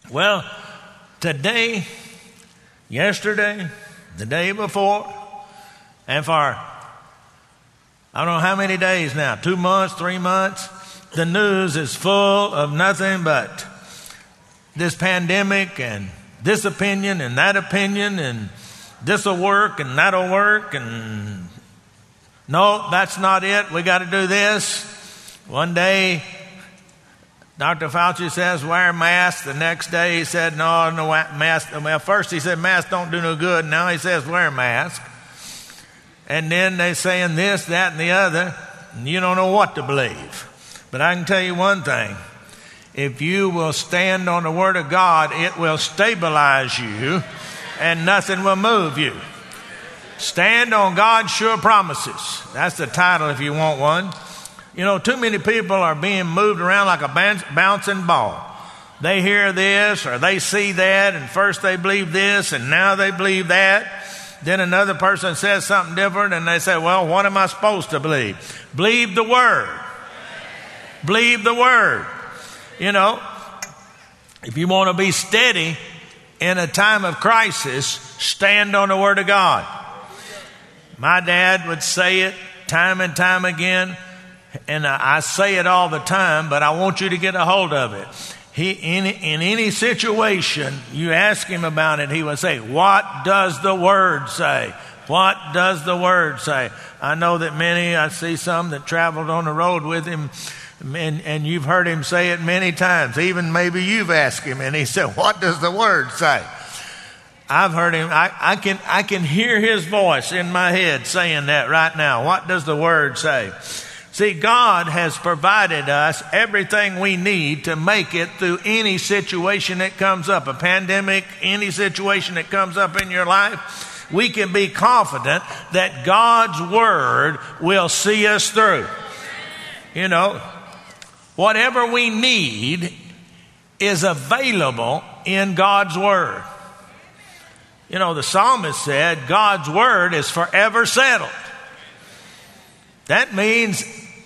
Well, today, yesterday, the day before, and for I don't know how many days now, 2 months, 3 months, the news is full of nothing but this pandemic and this opinion and that opinion and this will work and that'll work and no, that's not it. We got to do this. One day, Dr. Fauci says wear a mask. The next day he said no mask. Well, first he said masks don't do no good. Now he says wear a mask. And then they're saying this, that, and the other. And you don't know what to believe. But I can tell you one thing. If you will stand on the Word of God, it will stabilize you and nothing will move you. Stand on God's sure promises. That's the title if you want one. You know, too many people are being moved around like a bouncing ball. They hear this or they see that, and first they believe this and now they believe that. Then another person says something different and they say, well, what am I supposed to believe? Believe the Word. Believe the Word. You know, if you want to be steady in a time of crisis, stand on the Word of God. My dad would say it time and time again, and I say it all the time, but I want you to get a hold of it. In any situation you ask him about it, he would say, what does the Word say? What does the Word say? I know that I see some that traveled on the road with him, and you've heard him say it many times. Even maybe you've asked him, and he said, what does the Word say? I've heard him. I can hear his voice in my head saying that right now. What does the Word say? See, God has provided us everything we need to make it through any situation that comes up, a pandemic, any situation that comes up in your life. We can be confident that God's Word will see us through. You know, whatever we need is available in God's Word. You know, the psalmist said, God's Word is forever settled. That means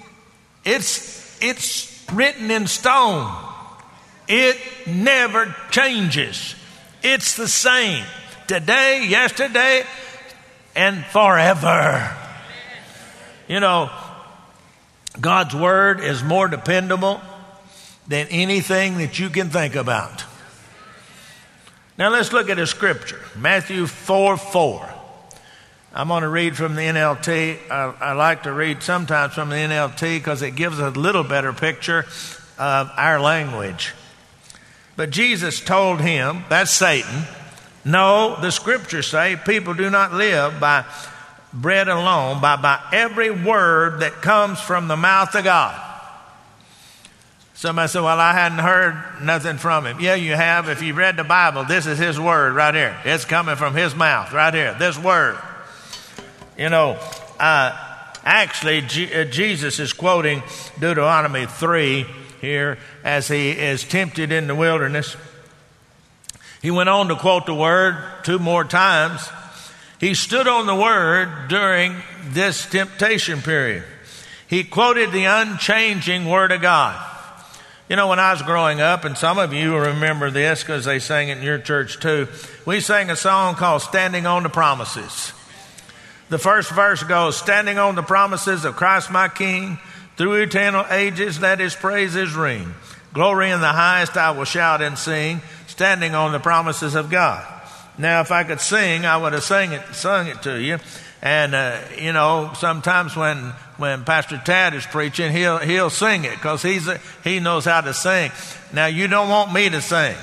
it's written in stone. It never changes. It's the same today, yesterday, and forever. You know, God's Word is more dependable than anything that you can think about. Now let's look at a scripture. Matthew 4:4. I'm going to read from the NLT. I like to read sometimes from the NLT because it gives a little better picture of our language. But Jesus told him, that's Satan, no, the scriptures say people do not live by bread alone, but by every word that comes from the mouth of God. Somebody said, well, I hadn't heard nothing from him. Yeah, you have. If you read the Bible, this is his word right here. It's coming from his mouth right here, this word. You know, actually, Jesus is quoting Deuteronomy 3 here as he is tempted in the wilderness. He went on to quote the word 2 more times. He stood on the word during this temptation period. He quoted the unchanging word of God. You know, when I was growing up, and some of you remember this because they sang it in your church too, we sang a song called Standing on the Promises. The first verse goes, standing on the promises of Christ my King, through eternal ages let his praises ring. Glory in the highest I will shout and sing, standing on the promises of God. Now, if I could sing, I would have sung it to you. And, you know, sometimes when Pastor Tad is preaching, he'll sing it because he knows how to sing. Now, you don't want me to sing.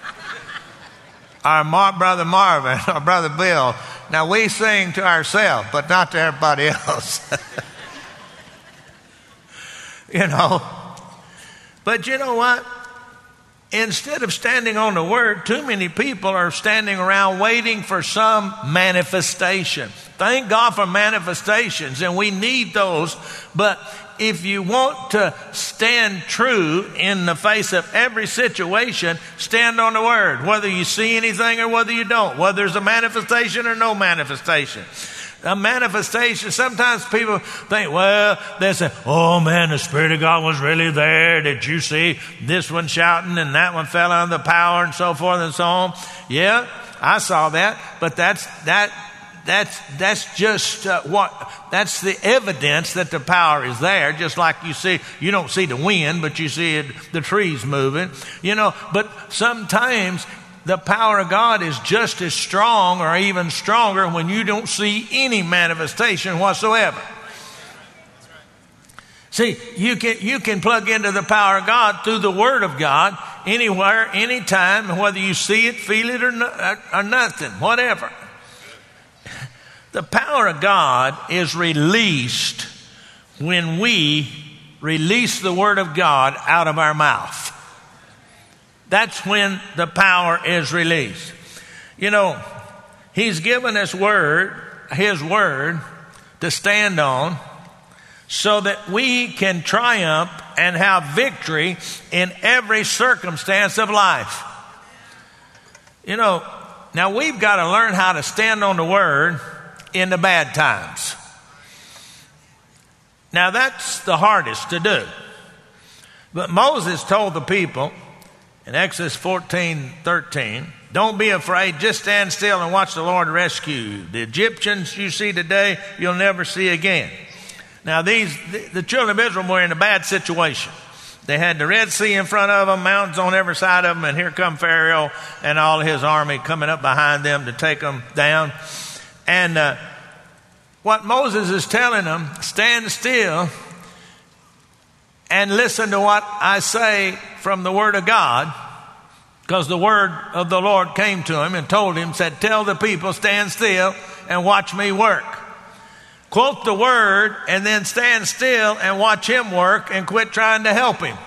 Our Brother Marvin or Brother Bill, now we sing to ourselves, but not to everybody else. You know. But you know what? Instead of standing on the word, too many people are standing around waiting for some manifestation. Thank God for manifestations, and we need those. But if you want to stand true in the face of every situation, stand on the word, whether you see anything or whether you don't, whether there's a manifestation or no manifestation. A manifestation. Sometimes people think, well, they say, oh man, the Spirit of God was really there. Did you see this one shouting and that one fell under the power and so forth and so on? Yeah, I saw that. But that's just that's the evidence that the power is there. Just like you don't see the wind, but you see the trees moving, but sometimes the power of God is just as strong or even stronger when you don't see any manifestation whatsoever. See, you can plug into the power of God through the Word of God anywhere, anytime, whether you see it, feel it, or nothing, whatever. The power of God is released when we release the Word of God out of our mouth. That's when the power is released. He's given us His Word to stand on so that we can triumph and have victory in every circumstance of life. Now we've got to learn how to stand on the Word in the bad times. Now that's the hardest to do. But Moses told the people in Exodus 14:13, don't be afraid, just stand still and watch the Lord rescue you. The Egyptians you see today, you'll never see again. Now the children of Israel were in a bad situation. They had the Red Sea in front of them, mountains on every side of them, and here come Pharaoh and all his army coming up behind them to take them down. And what Moses is telling them, stand still and listen to what I say from the Word of God, because the word of the Lord came to him and told him, said, tell the people, stand still and watch me work. Quote the word and then stand still and watch him work and quit trying to help him.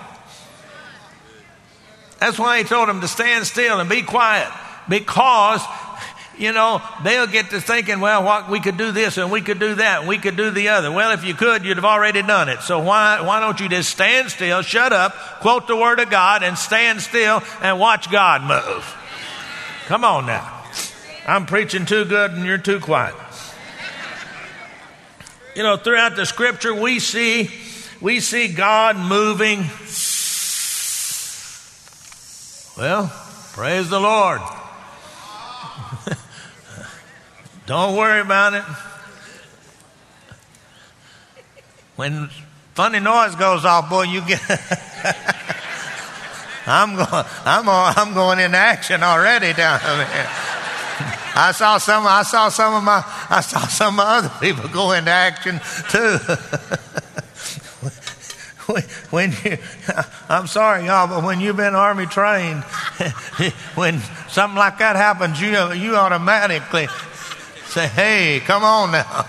That's why he told them to stand still and be quiet, because they'll get to thinking, well, we could do this and we could do that and we could do the other. Well, if you could, you'd have already done it. So why don't you just stand still, shut up, quote the Word of God, and stand still and watch God move? Come on now. I'm preaching too good and you're too quiet. Throughout the Scripture, we see God moving. Well, praise the Lord. Don't worry about it. When funny noise goes off, boy, you get. I'm going into action already down there. I saw some of my other people go into action too. I'm sorry, y'all, but when you've been Army trained, when something like that happens, you automatically say, hey, come on now.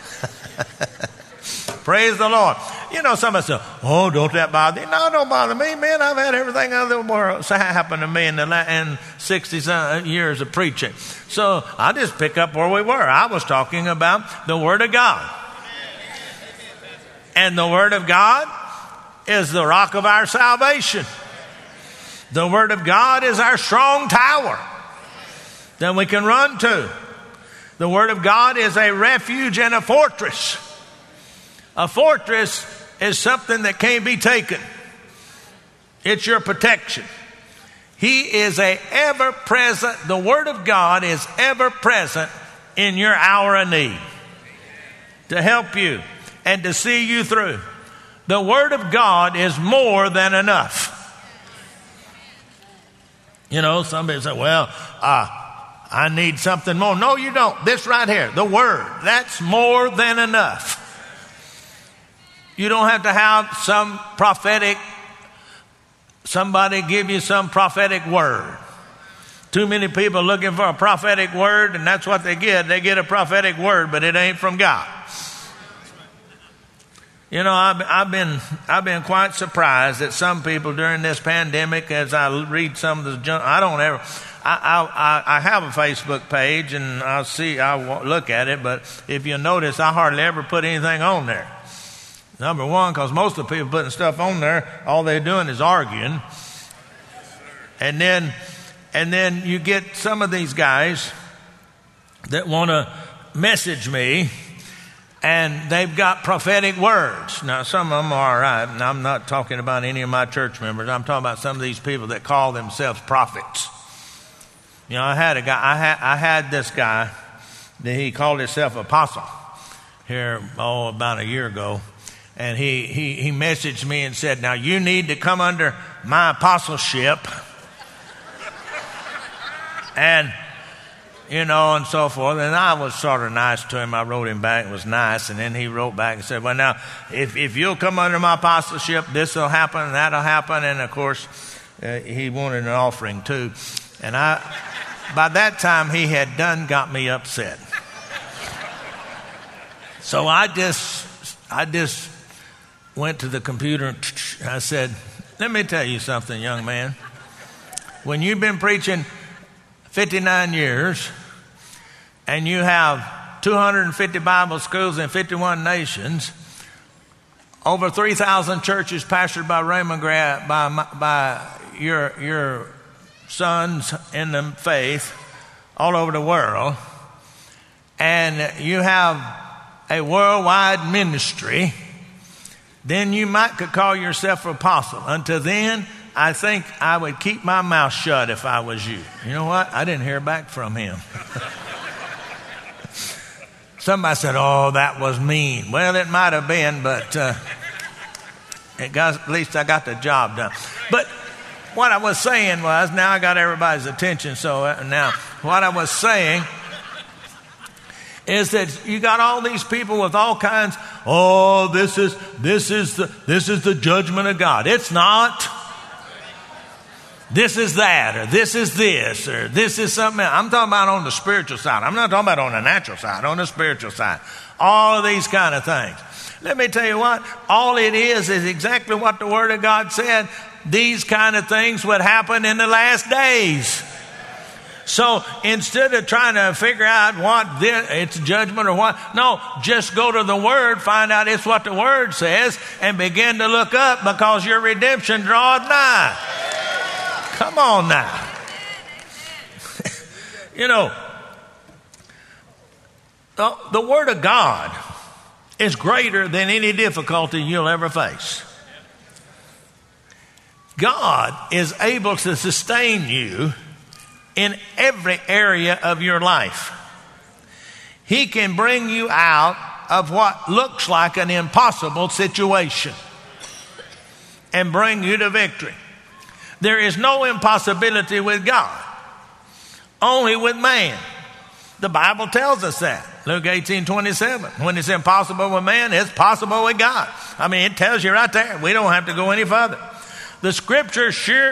Praise the Lord. Somebody say, oh, don't that bother you? No, don't bother me, man. I've had everything out of the world happen to me in 60 years of preaching. So I just pick up where we were. I was talking about the Word of God. And the Word of God is the rock of our salvation. The Word of God is our strong tower that we can run to. The Word of God is a refuge and a fortress. A fortress is something that can't be taken. It's your protection. He is the Word of God is ever present in your hour of need to help you and to see you through. The Word of God is more than enough. Somebody say, well, I need something more. No, you don't. This right here, the Word, that's more than enough. You don't have to have somebody give you some prophetic word. Too many people looking for a prophetic word, and that's what they get. They get a prophetic word, but it ain't from God. I've been quite surprised that some people during this pandemic, as I read some of the junk, I have a Facebook page and I'll look at it, but if you notice, I hardly ever put anything on there. Number one, because most of the people putting stuff on there, all they're doing is arguing. And then you get some of these guys that want to message me, and they've got prophetic words. Now, some of them are all right, and I'm not talking about any of my church members. I'm talking about some of these people that call themselves prophets. You know, I had this guy that he called himself apostle here, about a year ago. And he messaged me and said, now you need to come under my apostleship. And, and so forth. And I was sort of nice to him. I wrote him back. It was nice. And then he wrote back and said, well, now, if you'll come under my apostleship, this will happen and that'll happen. And, of course, he wanted an offering, too. And by that time, he had got me upset. So I just went to the computer and I said, let me tell you something, young man. When you've been preaching 59 years and you have 250 Bible schools in 51 nations, over 3,000 churches pastored by Raymond Grant, by your sons in the faith all over the world, and you have a worldwide ministry, then you could call yourself an apostle. Until then, I think I would keep my mouth shut if I was you. You know what? I didn't hear back from him. Somebody said, oh, that was mean. Well, it might have been, but at least I got the job done. But what I was saying was, now I got everybody's attention, so now what I was saying is that you got all these people with all kinds, this is the judgment of God. It's not. This is that, or this is this, or this is something else. I'm talking about on the spiritual side. I'm not talking about on the natural side, on the spiritual side. All of these kind of things. Let me tell you what, all it is exactly what the Word of God said. These kind of things would happen in the last days. So instead of trying to figure out it's judgment or what, no, just go to the Word, find out it's what the Word says, and begin to look up, because your redemption draweth nigh. Come on now. The Word of God is greater than any difficulty you'll ever face. God is able to sustain you in every area of your life. He can bring you out of what looks like an impossible situation and bring you to victory. There is no impossibility with God, only with man. The Bible tells us that. Luke 18:27. When it's impossible with man, it's possible with God. I mean, it tells you right there. We don't have to go any further. The Scripture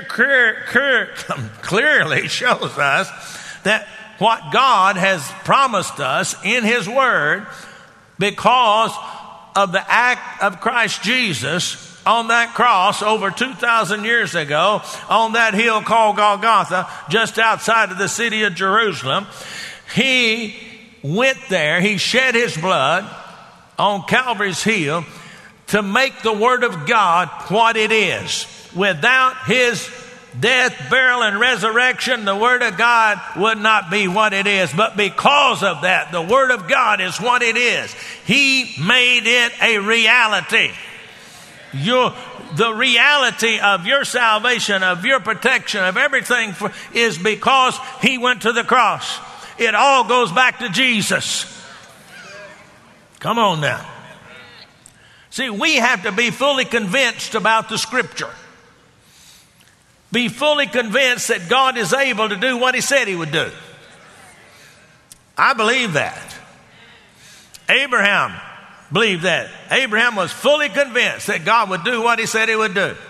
clearly shows us that what God has promised us in His Word, because of the act of Christ Jesus on that cross over 2,000 years ago, on that hill called Golgotha, just outside of the city of Jerusalem. He went there, He shed His blood on Calvary's hill to make the Word of God what it is. Without His death, burial, and resurrection, the Word of God would not be what it is. But because of that, the Word of God is what it is. He made it a reality. The reality of your salvation, of your protection, of everything is because He went to the cross. It all goes back to Jesus. Come on now. See, we have to be fully convinced about the Scripture. Be fully convinced that God is able to do what He said He would do. I believe that. Abraham believed that. Abraham was fully convinced that God would do what He said He would do.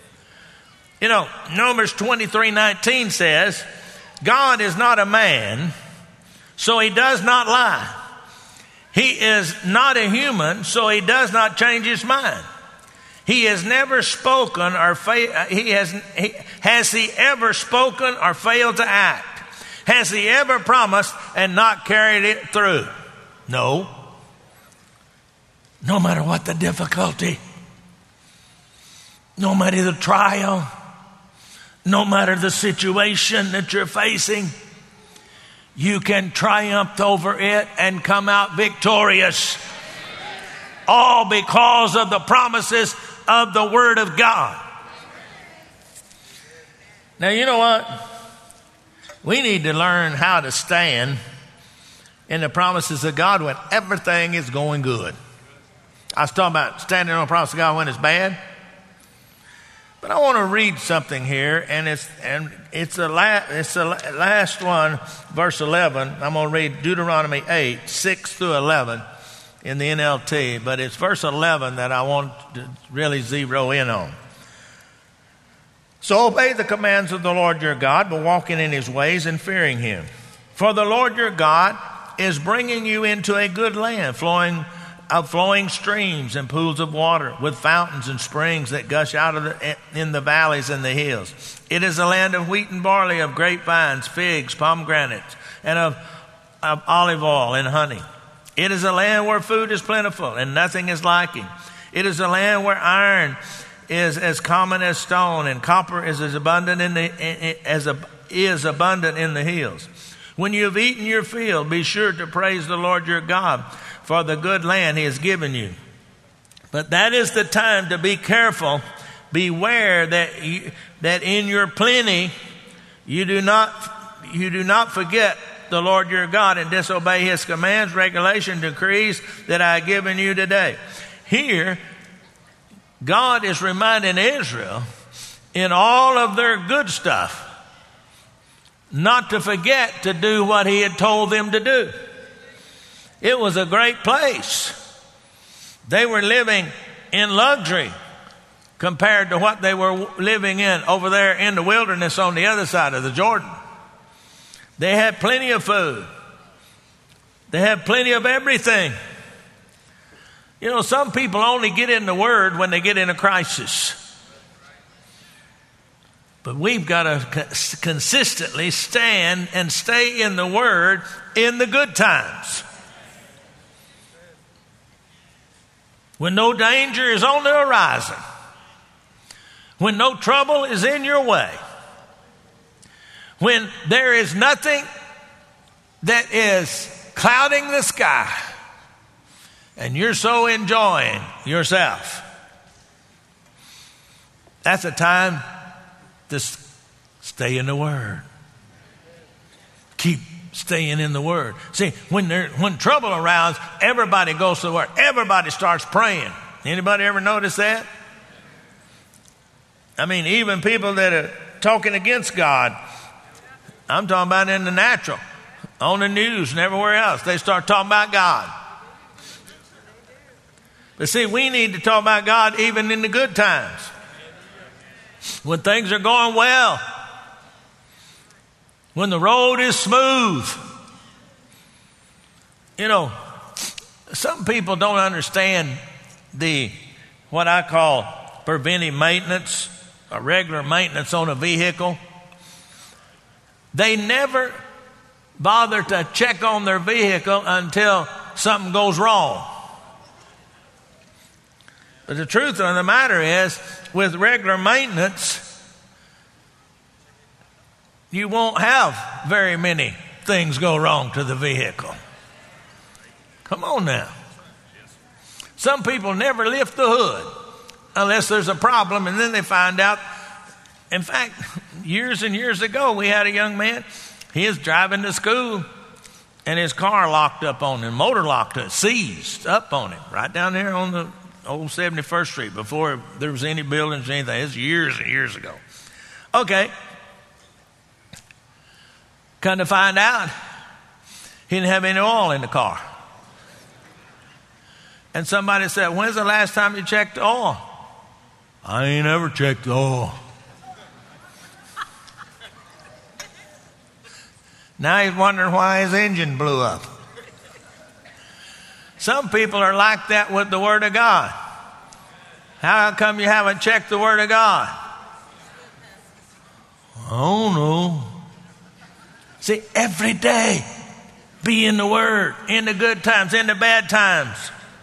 Numbers 23:19 says, God is not a man, so He does not lie. He is not a human, so He does not change His mind. He has never spoken or has He ever spoken or failed to act? Has He ever promised and not carried it through? No. No matter what the difficulty, no matter the trial, no matter the situation that you're facing, you can triumph over it and come out victorious. All because of the promises of the Word of God. Now, you know what? We need to learn how to stand in the promises of God when everything is going good. I was talking about standing on the promise of God when it's bad. But I want to read something here, and it's the last one, verse 11. I'm going to read Deuteronomy 8, 6 through 11 in the NLT, but it's verse 11 that I want to really zero in on. So obey the commands of the Lord your God, but walking in his ways and fearing him. For the Lord your God is bringing you into a good land, flowing streams and pools of water, with fountains and springs that gush out in the valleys and the hills. It is a land of wheat and barley, of grapevines, figs, pomegranates, and of olive oil and honey. It is a land where food is plentiful and nothing is lacking. It is a land where iron is as common as stone, and copper is as abundant in the hills. When you have eaten your fill, be sure to praise the Lord your God for the good land he has given you. But that is the time to be careful. Beware that in your plenty you do not forget the Lord your God and disobey his commands, regulations, decrees that I have given you today. Here, God is reminding Israel in all of their good stuff not to forget to do what he had told them to do. It was a great place. They were living in luxury compared to what they were living in over there in the wilderness on the other side of the Jordan. They had plenty of food. They had plenty of everything. You know, some people only get in the Word when they get in a crisis. But we've got to consistently stand and stay in the Word in the good times. When no danger is on the horizon. When no trouble is in your way. When there is nothing that is clouding the sky. And you're so enjoying yourself. That's a time to stay in the Word. Keep staying in the Word. See, when trouble arises, everybody goes to the Word. Everybody starts praying. Anybody ever notice that? I mean, even people that are talking against God, I'm talking about in the natural, on the news and everywhere else, they start talking about God. But see, we need to talk about God even in the good times. When things are going well. When the road is smooth. You know, some people don't understand what I call preventive maintenance, or regular maintenance on a vehicle. They never bother to check on their vehicle until something goes wrong. But the truth of the matter is, with regular maintenance, you won't have very many things go wrong to the vehicle. Come on now. Some people never lift the hood unless there's a problem, and then they find out. In fact, years and years ago, we had a young man. He was driving to school, and his car locked up on him, motor locked up, seized up on him, right down there on the old 71st Street, before there was any buildings or anything. It was years and years ago. Okay. Come to find out, he didn't have any oil in the car. And somebody said, when's the last time you checked the oil? I ain't ever checked the oil. Now he's wondering why his engine blew up. Some people are like that with the Word of God. How come you haven't checked the Word of God? Oh, no. See, every day, be in the Word, in the good times, in the bad times.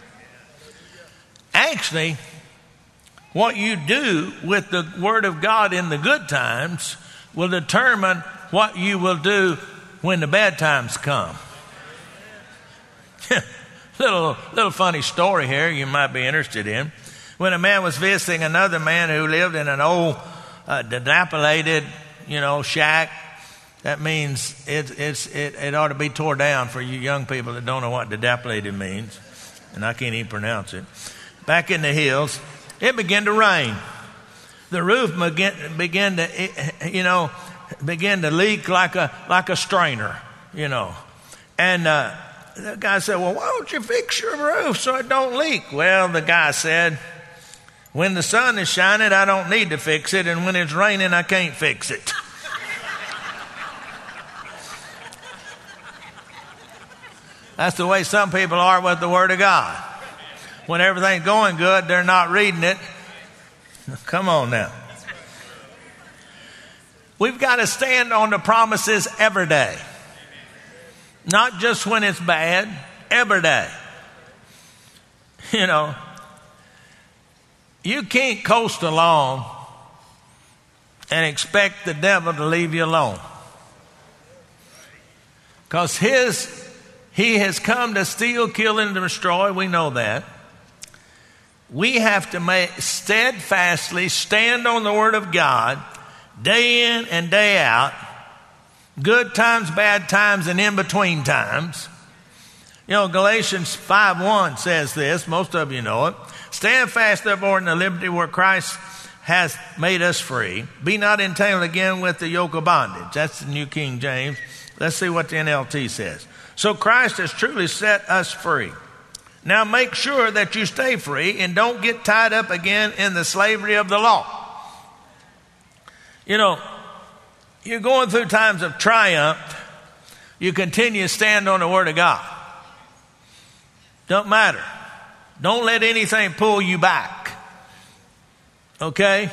Actually, what you do with the Word of God in the good times will determine what you will do when the bad times come. little funny story here you might be interested in. When a man was visiting another man who lived in an old dilapidated, shack, that means it ought to be tore down for you young people that don't know what dilapidated means, and I can't even pronounce it. Back in the hills, it began to rain. The roof began to leak like a strainer, And the guy said, "Well, why don't you fix your roof so it don't leak?" Well, the guy said, "When the sun is shining, I don't need to fix it, and when it's raining, I can't fix it." That's the way some people are with the Word of God. When everything's going good, they're not reading it. Come on now. We've got to stand on the promises every day. Not just when it's bad, every day. You can't coast along and expect the devil to leave you alone. Because he has come to steal, kill, and destroy. We know that. We have to steadfastly stand on the Word of God day in and day out, good times, bad times, and in between times. Galatians 5:1 says this. Most of you know it. "Stand fast, therefore, in the liberty where Christ has made us free. Be not entangled again with the yoke of bondage." That's the New King James. Let's see what the NLT says. "So Christ has truly set us free. Now make sure that you stay free and don't get tied up again in the slavery of the law." You're going through times of triumph. You continue to stand on the Word of God. Don't matter. Don't let anything pull you back. Okay?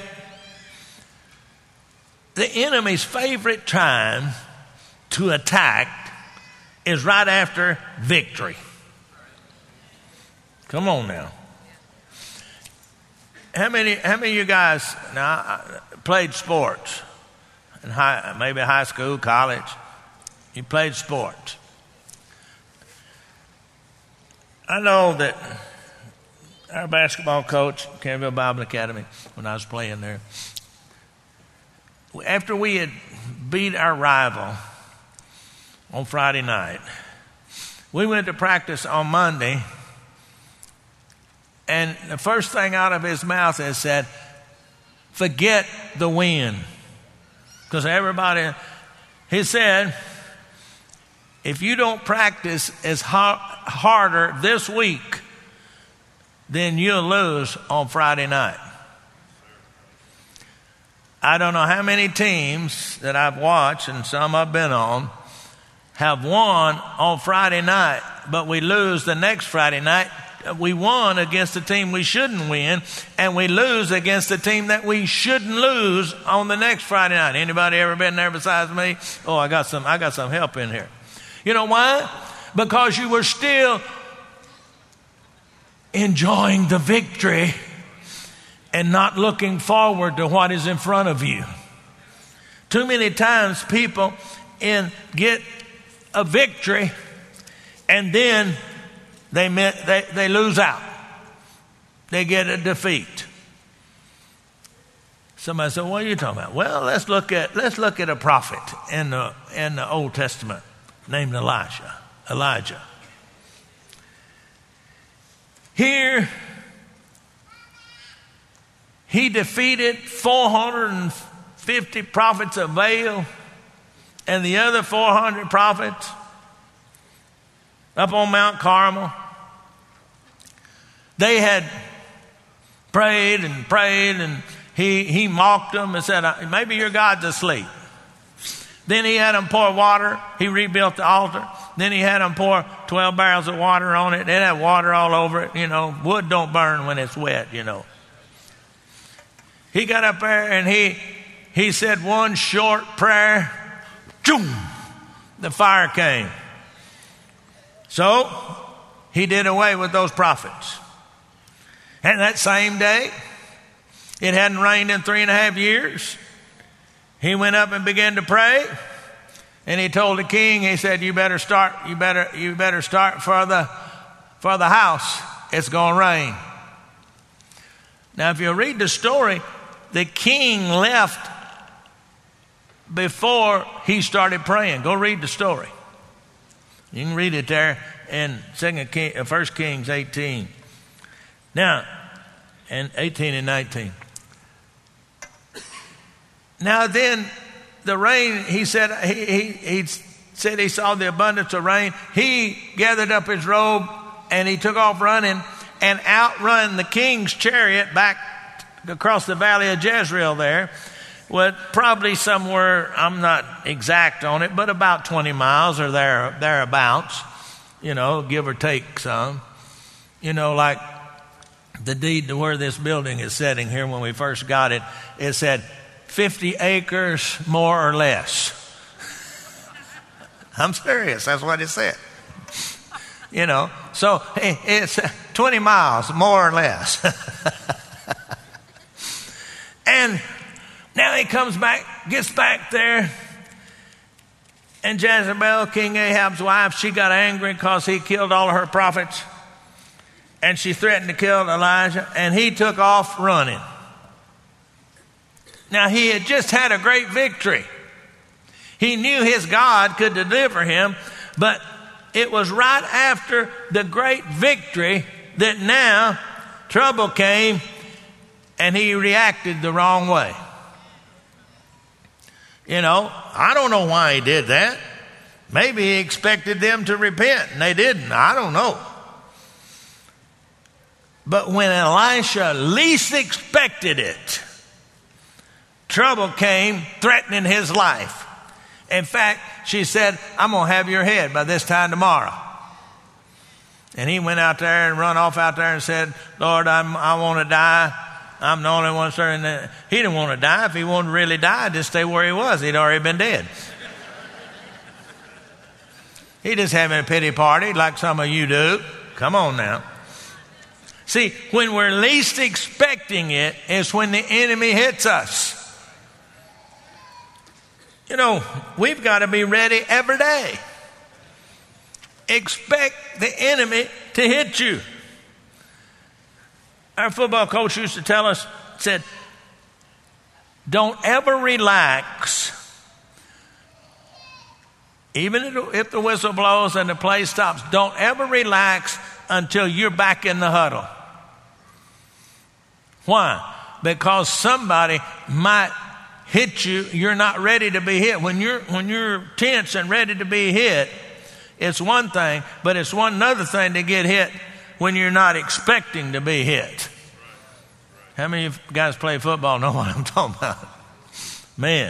The enemy's favorite time to attack is right after victory. Come on now. How many of you guys played sports? Maybe high school, college. You played sports. I know that our basketball coach, Canterville Bible Academy, when I was playing there, after we had beat our rival on Friday night, we went to practice on Monday, and the first thing out of his mouth is said, "Forget the win." Because everybody, he said, if you don't practice as harder this week, then you'll lose on Friday night. I don't know how many teams that I've watched, and some I've been on, have won on Friday night, but we lose the next Friday night. We won against the team we shouldn't win, and we lose against the team that we shouldn't lose on the next Friday night. Anybody ever been there besides me? Oh, I got some help in here. You know why? Because you were still enjoying the victory and not looking forward to what is in front of you. Too many times people get a victory and then they lose out. They get a defeat. Somebody said, "What are you talking about?" Well, let's look at a prophet in the Old Testament named Elijah. Here, he defeated 450 prophets of Baal and the other 400 prophets up on Mount Carmel. They had prayed, and he mocked them and said, "Maybe your God's asleep." Then he had them pour water. He rebuilt the altar. Then he had them pour 12 barrels of water on it. It had water all over it. Wood don't burn when it's wet, He got up there and he said one short prayer. Choom! The fire came. So he did away with those prophets. And that same day, it hadn't rained in 3.5 years. He went up and began to pray. And he told the king, he said, you better start for the house. It's going to rain. Now, if you read the story, the king left before he started praying. Go read the story. You can read it there in 1 Kings 18. Now, and 18 and 19. Now then, the rain, he said he saw the abundance of rain. He gathered up his robe and he took off running and outrun the king's chariot back across the valley of Jezreel there. Well, probably somewhere, I'm not exact on it, but about 20 miles or thereabouts, give or take some. Like the deed to where this building is sitting here when we first got it, it said 50 acres more or less. I'm serious, that's what it said. So it's 20 miles more or less. And now he comes back, gets back there, and Jezebel, King Ahab's wife, she got angry because he killed all of her prophets, and she threatened to kill Elijah, and he took off running. Now, he had just had a great victory. He knew his God could deliver him, but it was right after the great victory that now trouble came, and he reacted the wrong way. I don't know why he did that. Maybe he expected them to repent, and they didn't. I don't know. But when Elisha least expected it, trouble came, threatening his life. In fact, she said, I'm going to have your head by this time tomorrow. And he went out there and run off out there and said, Lord, I want to die. I'm the only one serving that. He didn't want to die. If he wanted to really die, just stay where he was. He'd already been dead. He just having a pity party like some of you do. Come on now. See, when we're least expecting it is when the enemy hits us. We've got to be ready every day. Expect the enemy to hit you. Our football coach used to tell us, said, don't ever relax. Even if the whistle blows and the play stops, don't ever relax until you're back in the huddle. Why? Because somebody might hit you. You're not ready to be hit. When you're tense and ready to be hit, it's one thing, but it's another thing to get hit when you're not expecting to be hit. How many of you guys play football know what I'm talking about? Man,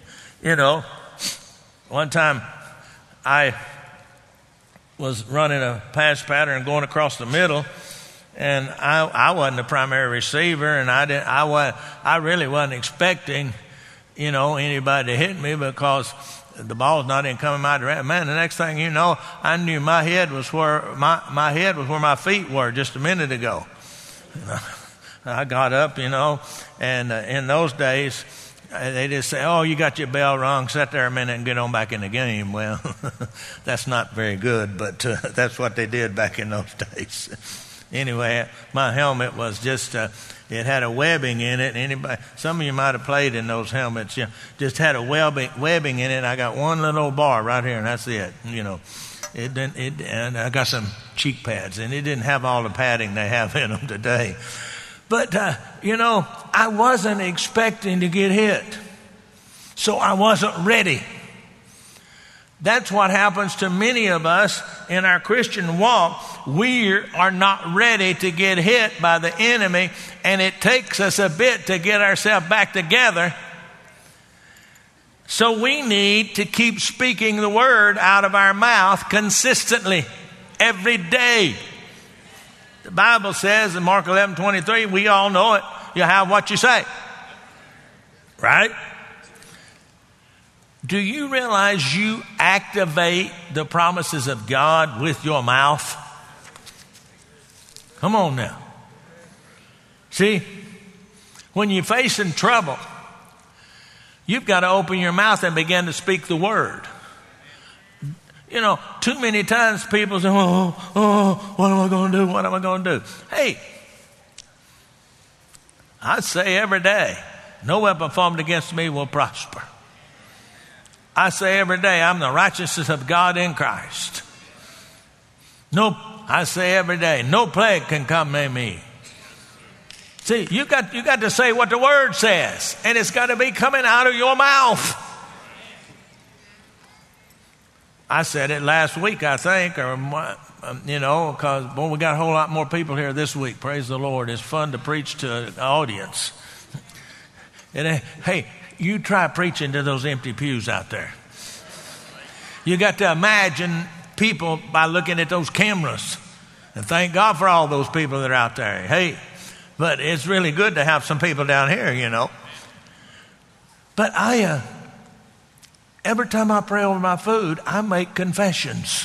one time I was running a pass pattern going across the middle, and I wasn't the primary receiver, and I really wasn't expecting, anybody to hit me because the ball's not even coming my direction. Man, the next thing you know, I knew my head was where my feet were just a minute ago. I got up, and in those days, they just say, oh, you got your bell rung, sit there a minute and get on back in the game. Well, that's not very good, but that's what they did back in those days. Anyway, my helmet was just, it had a webbing in it. Some of you might have played in those helmets. Just had a webbing in it. I got one little bar right here, and that's it. And I got some cheek pads, and it didn't have all the padding they have in them today. But, I wasn't expecting to get hit. So I wasn't ready. That's what happens to many of us in our Christian walk. We are not ready to get hit by the enemy, and it takes us a bit to get ourselves back together. So we need to keep speaking the word out of our mouth consistently, every day. The Bible says in Mark 11:23, we all know it, you have what you say. Right? Do you realize you activate the promises of God with your mouth? Come on now. See, when you're facing trouble, you've got to open your mouth and begin to speak the word. Too many times people say, what am I going to do? What am I going to do? Hey, I say every day, no weapon formed against me will prosper. I say every day, I'm the righteousness of God in Christ. I say every day, no plague can come near me. See, you got to say what the Word says, and it's got to be coming out of your mouth. I said it last week, I think, because, we got a whole lot more people here this week. Praise the Lord. It's fun to preach to an audience. And, hey, you try preaching to those empty pews out there. You got to imagine people by looking at those cameras. And thank God for all those people that are out there. Hey, but it's really good to have some people down here, But every time I pray over my food, I make confessions.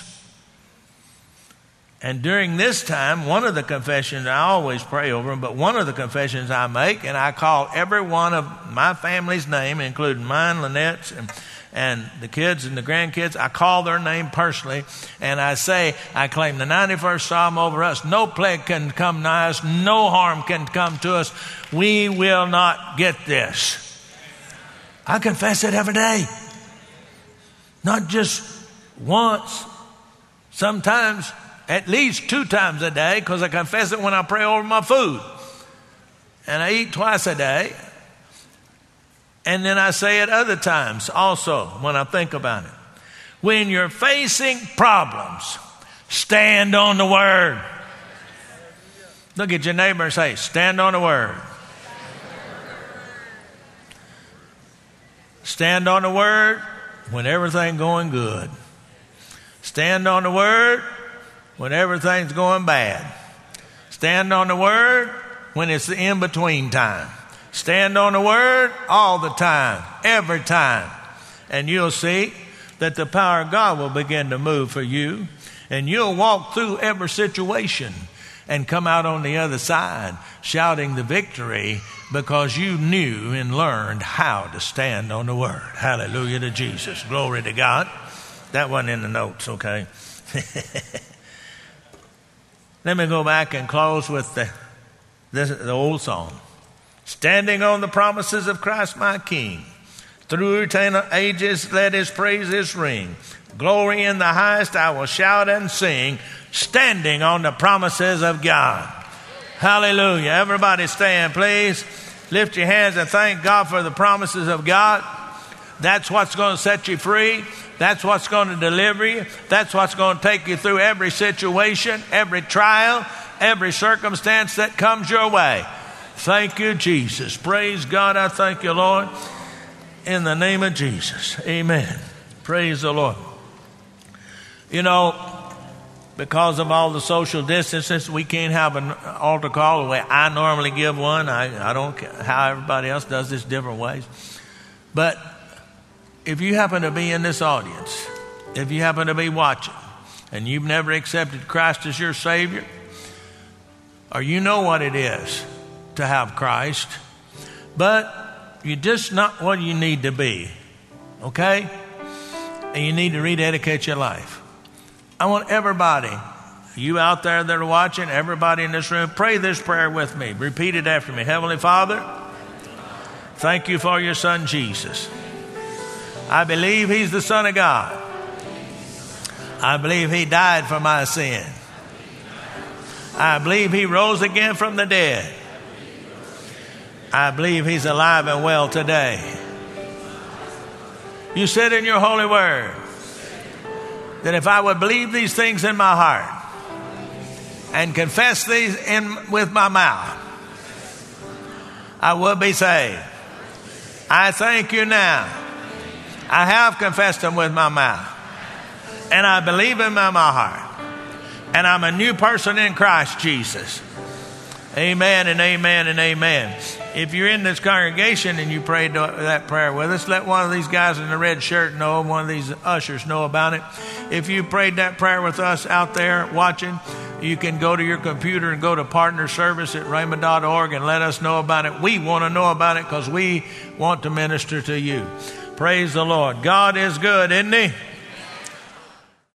And during this time, one of the confessions, I always pray over them, but one of the confessions I make, and I call every one of my family's name, including mine, Lynette's, and the kids and the grandkids, I call their name personally, and I say, I claim the 91st Psalm over us. No plague can come nigh us. No harm can come to us. We will not get this. I confess it every day. Not just once, sometimes at least 2 times a day, because I confess it when I pray over my food. And I eat twice a day. And then I say it other times also when I think about it. When you're facing problems, stand on the Word. Look at your neighbor and say, stand on the Word. Stand on the Word when everything's going good. Stand on the Word when everything's going bad. Stand on the Word when it's the in-between time. Stand on the Word all the time, every time. And you'll see that the power of God will begin to move for you. And you'll walk through every situation and come out on the other side shouting the victory because you knew and learned how to stand on the Word. Hallelujah to Jesus. Glory to God. That wasn't in the notes, okay? Let me go back and close with the old song. Standing on the promises of Christ my King, through eternal ages let his praises ring. Glory in the highest I will shout and sing, standing on the promises of God. Hallelujah. Everybody stand, please. Lift your hands and thank God for the promises of God. That's what's going to set you free. That's what's going to deliver you. That's what's going to take you through every situation, every trial, every circumstance that comes your way. Thank you, Jesus. Praise God. I thank you, Lord. In the name of Jesus. Amen. Praise the Lord. Because of all the social distances, we can't have an altar call the way I normally give one. I don't care how everybody else does this different ways. But if you happen to be in this audience, if you happen to be watching, and you've never accepted Christ as your Savior, or you know what it is to have Christ, but you're just not what you need to be, okay? And you need to rededicate your life. I want everybody, you out there that are watching, everybody in this room, pray this prayer with me. Repeat it after me. Heavenly Father, thank you for your Son Jesus. I believe he's the Son of God. I believe he died for my sin. I believe he rose again from the dead. I believe he's alive and well today. You said in your holy word that if I would believe these things in my heart and confess these with my mouth, I will be saved. I thank you now. I have confessed them with my mouth, and I believe them in my heart, and I'm a new person in Christ Jesus. Amen and amen and amen. If you're in this congregation and you prayed that prayer with us, let one of these guys in the red shirt know, one of these ushers know about it. If you prayed that prayer with us out there watching, you can go to your computer and go to partner service at rhema.org and let us know about it. We want to know about it because we want to minister to you. Praise the Lord. God is good, isn't he?